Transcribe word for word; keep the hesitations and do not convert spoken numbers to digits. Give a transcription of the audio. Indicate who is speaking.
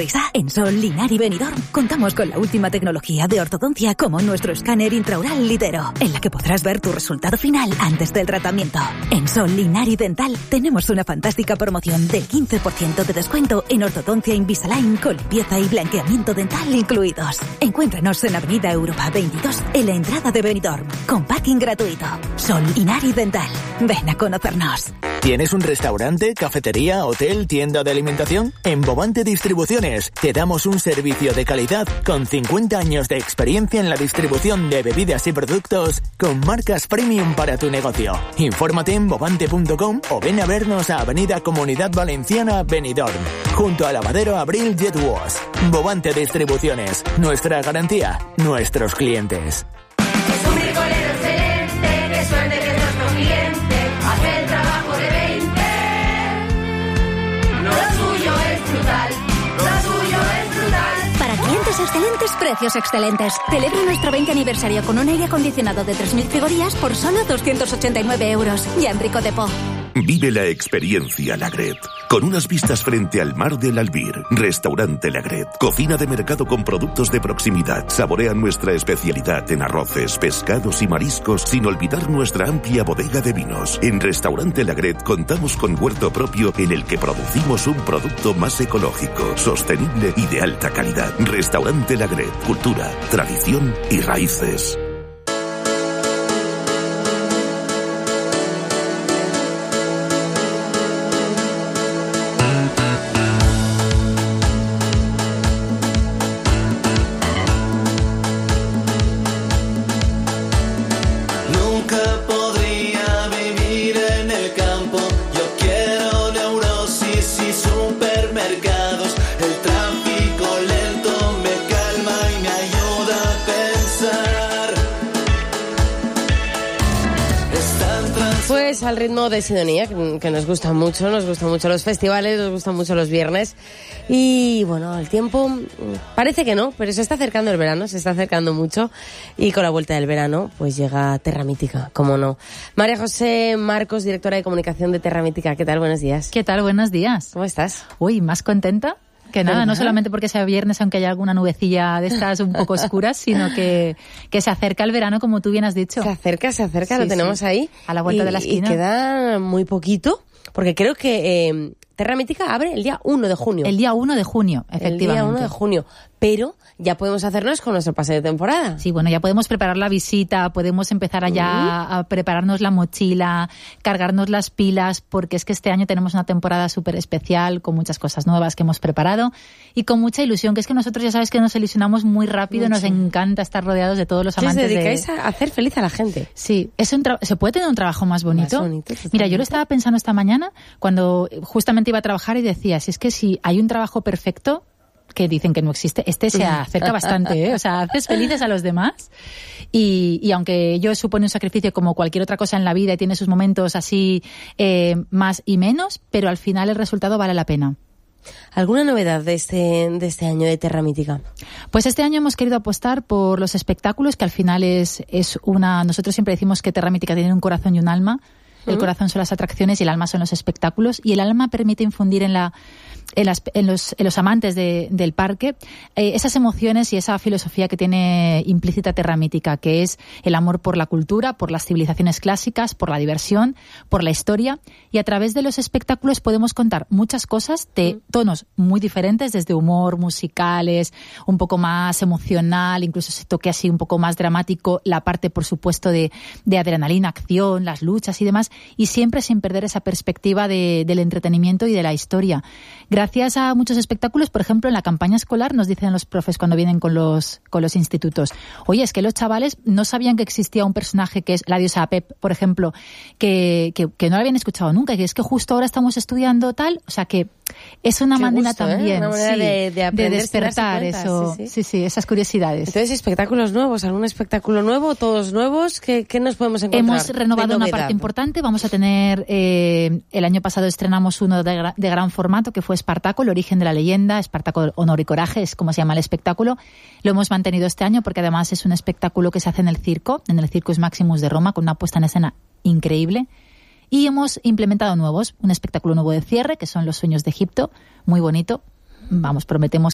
Speaker 1: sonrisa? En Sol, Linar y Benidorm contamos con la última tecnología de ortodoncia como nuestro escáner intraoral Litero, en la que podrás ver tu resultado final antes del tratamiento. En Sol, Linar y Dental tenemos una fantástica promoción del quince por ciento de descuento en ortodoncia Invisalign con limpieza y blanqueamiento dental incluidos. Encuéntranos en Avenida Europa veintidós en la entrada de Benidorm, con parking gratuito. Sol, Linar y Dental. Ven a conocernos.
Speaker 2: ¿Tienes un restaurante, cafetería, hotel, tienda de alimentación? En Bovante Distribuciones te damos un servicio de calidad con cincuenta años de experiencia en la distribución de bebidas y productos con marcas premium para tu negocio. Infórmate en bovante punto com o ven a vernos a Avenida Comunidad Valenciana, Benidorm, junto al lavadero Abril Jet Wash. Bovante Distribuciones, nuestra garantía, nuestros clientes.
Speaker 3: Es un bricolero excelente, qué suerte que es nuestro cliente, hace el trabajo de veinte. Lo suyo es brutal, lo suyo es brutal.
Speaker 4: Para clientes excelentes, precios excelentes. Celebra nuestro veinte aniversario con un aire acondicionado de tres mil categorías por solo doscientos ochenta y nueve euros. Y Enrico de Po.
Speaker 5: Vive la experiencia Lagret. Con unas vistas frente al mar del Albir. Restaurante Lagret. Cocina de mercado con productos de proximidad. Saborea nuestra especialidad en arroces, pescados y mariscos, sin olvidar nuestra amplia bodega de vinos. En Restaurante Lagret contamos con huerto propio en el que producimos un producto más ecológico, sostenible y de alta calidad. Restaurante Lagret. Cultura, tradición y raíces.
Speaker 6: Al ritmo de Sidonia, que nos gusta mucho, nos gustan mucho los festivales, nos gustan mucho los viernes. Y bueno, el tiempo parece que no, pero se está acercando el verano, se está acercando mucho. Y con la vuelta del verano, pues llega Terra Mítica, cómo no. María José Marcos, directora de comunicación de Terra Mítica, ¿qué tal? Buenos días.
Speaker 7: ¿Qué tal? Buenos días.
Speaker 6: ¿Cómo estás?
Speaker 7: Uy, más contenta que nada, no solamente porque sea viernes, aunque haya alguna nubecilla de estas un poco oscuras, sino que, que se acerca el verano, como tú bien has dicho.
Speaker 6: Se acerca, se acerca, sí, lo tenemos sí. ahí.
Speaker 7: A la vuelta
Speaker 6: y,
Speaker 7: de la esquina.
Speaker 6: Y queda muy poquito, porque creo que eh, Terra Mítica abre el día uno de junio.
Speaker 7: El día uno de junio, efectivamente.
Speaker 6: El día uno de junio. Pero ya podemos hacernos con nuestro pase de temporada.
Speaker 7: Sí, bueno, ya podemos preparar la visita, podemos empezar allá uh-huh. a prepararnos la mochila, cargarnos las pilas, porque es que este año tenemos una temporada súper especial, con muchas cosas nuevas que hemos preparado y con mucha ilusión, que es que nosotros ya sabes que nos ilusionamos muy rápido, mucho. Nos encanta estar rodeados de todos los amantes.
Speaker 6: ¿Os dedicáis
Speaker 7: de...
Speaker 6: a hacer feliz a la gente?
Speaker 7: Sí, es un tra... ¿se puede tener un trabajo más bonito?
Speaker 6: Más bonito
Speaker 7: Mira, yo lo estaba pensando esta mañana, cuando justamente iba a trabajar y decía, si es que si hay un trabajo perfecto, que dicen que no existe, este se acerca bastante, ¿eh? O sea, haces felices a los demás y, y aunque ello supone un sacrificio como cualquier otra cosa en la vida y tiene sus momentos así eh, más y menos, pero al final el resultado vale la pena.
Speaker 6: ¿Alguna novedad de este, de este año de Terra Mítica?
Speaker 7: Pues este año hemos querido apostar por los espectáculos, que al final es, es una... Nosotros siempre decimos que Terra Mítica tiene un corazón y un alma. El corazón son las atracciones y el alma son los espectáculos. Y el alma permite infundir en la en, las, en, los, en los amantes de, del parque eh, esas emociones y esa filosofía que tiene implícita Terra Mítica, que es el amor por la cultura, por las civilizaciones clásicas, por la diversión, por la historia. Y a través de los espectáculos podemos contar muchas cosas de tonos muy diferentes, desde humor, musicales, un poco más emocional, incluso ese toque así un poco más dramático, la parte, por supuesto, de, de adrenalina, acción, las luchas y demás, y siempre sin perder esa perspectiva de, del entretenimiento y de la historia. Gracias a muchos espectáculos, por ejemplo, en la campaña escolar nos dicen los profes cuando vienen con los con los institutos, oye, es que los chavales no sabían que existía un personaje que es la diosa Apep, por ejemplo, que, que, que no lo habían escuchado nunca, que es que justo ahora estamos estudiando tal, o sea que es una
Speaker 6: Qué
Speaker 7: manera
Speaker 6: gusto,
Speaker 7: también
Speaker 6: ¿eh? Una manera
Speaker 7: sí,
Speaker 6: de, de, aprender,
Speaker 7: de despertar
Speaker 6: cuenta,
Speaker 7: eso,
Speaker 6: sí sí.
Speaker 7: sí, sí, esas curiosidades.
Speaker 6: Entonces, espectáculos nuevos, ¿algún espectáculo nuevo? ¿Todos nuevos? ¿Qué, qué nos podemos encontrar?
Speaker 7: Hemos renovado una parte importante, vamos a tener, eh, el año pasado estrenamos uno de, de gran formato que fue Espartaco, el origen de la leyenda, Espartaco Honor y Coraje, es como se llama el espectáculo. Lo hemos mantenido este año porque además es un espectáculo que se hace en el circo, en el Circus Maximus de Roma, con una puesta en escena increíble. Y hemos implementado nuevos, un espectáculo nuevo de cierre, que son Los Sueños de Egipto, muy bonito. Vamos, prometemos